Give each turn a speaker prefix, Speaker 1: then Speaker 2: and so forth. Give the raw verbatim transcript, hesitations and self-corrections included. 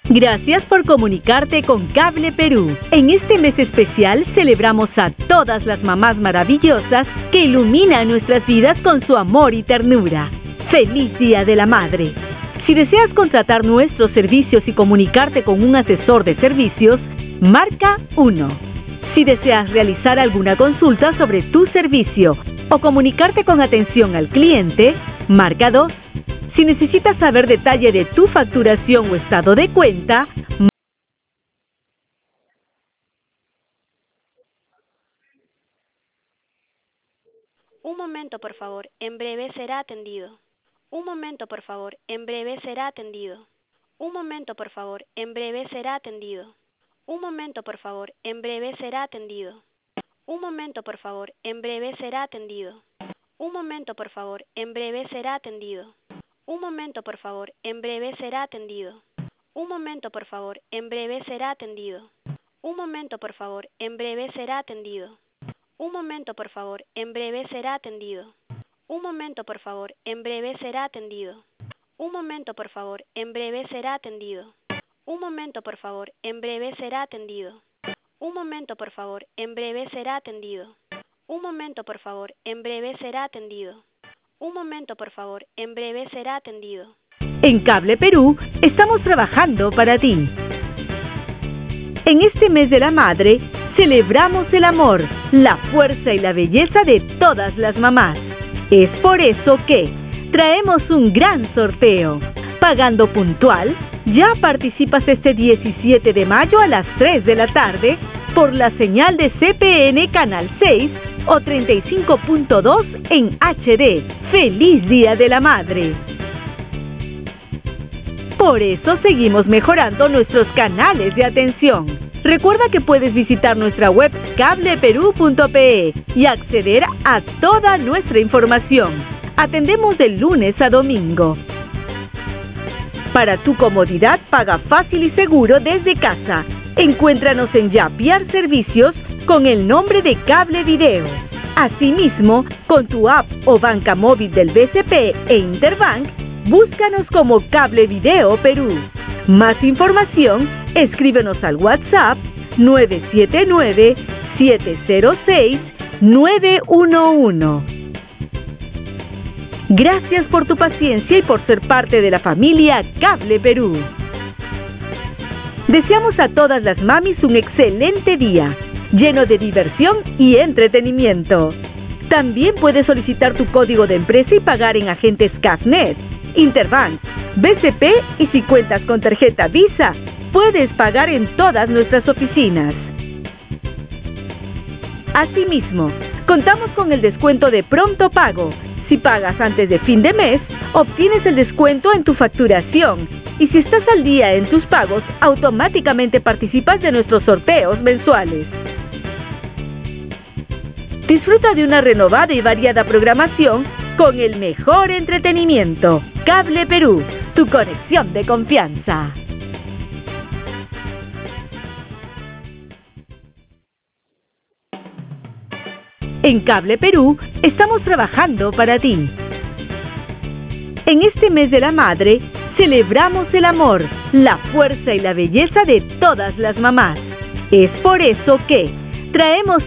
Speaker 1: Gracias por comunicarte con Cable Perú. En este mes especial celebramos a todas las mamás maravillosas que iluminan nuestras vidas con su amor y ternura. ¡Feliz Día de la Madre! Si deseas contratar nuestros servicios y comunicarte con un asesor de servicios, marca uno. Si deseas realizar alguna consulta sobre tu servicio o comunicarte con atención al cliente, marca dos. Si necesitas saber detalle de tu facturación o estado de cuenta,
Speaker 2: Un momento, por favor, en breve será atendido. Un momento, por favor, en breve será atendido. Un momento, por favor, en breve será atendido. Un momento, por favor, en breve será atendido. Un momento, por favor, en breve será atendido. Un momento, por favor, en breve será atendido. Un momento, por favor, en breve será atendido. Un momento, por favor, en breve será atendido. Un momento, por favor, en breve será atendido. Un momento, por favor, en breve será atendido. Un momento, por favor, en breve será atendido. Un momento, por favor, en breve será atendido. Un momento, por favor, en breve será atendido. Un momento, por favor, en breve será atendido. Un momento, por favor, en breve será atendido. Un momento, por favor, en breve será atendido.
Speaker 1: En Cable Perú estamos trabajando para ti. En este mes de la madre, celebramos el amor, la fuerza y la belleza de todas las mamás. Es por eso que traemos un gran sorteo. Pagando puntual, ya participas este diecisiete de mayo a las tres de la tarde por la señal de C P N Canal seis o treinta y cinco punto dos en H D. ¡Feliz Día de la Madre! Por eso seguimos mejorando nuestros canales de atención. Recuerda que puedes visitar nuestra web cable perú punto pe y acceder a toda nuestra información. Atendemos de lunes a domingo. Para tu comodidad, paga fácil y seguro desde casa. Encuéntranos en Yapiar Servicios con el nombre de Cable Video. Asimismo, con tu app o banca móvil del B C P e Interbank, búscanos como Cable Video Perú. Más información, escríbenos al WhatsApp nueve siete nueve, siete cero seis, nueve uno uno. Gracias por tu paciencia y por ser parte de la familia Cable Perú. Deseamos a todas las mamis un excelente día, lleno de diversión y entretenimiento. También puedes solicitar tu código de empresa y pagar en agentes Cafnet, Interbank, B C P y si cuentas con tarjeta Visa, puedes pagar en todas nuestras oficinas. Asimismo, contamos con el descuento de pronto pago. Si pagas antes de fin de mes, obtienes el descuento en tu facturación. Y si estás al día en tus pagos, automáticamente participas de nuestros sorteos mensuales. Disfruta de una renovada y variada programación con el mejor entretenimiento. Cable Perú, tu conexión de confianza. En Cable Perú estamos trabajando para ti. En este mes de la madre, celebramos el amor, la fuerza y la belleza de todas las mamás. Es por eso que traemos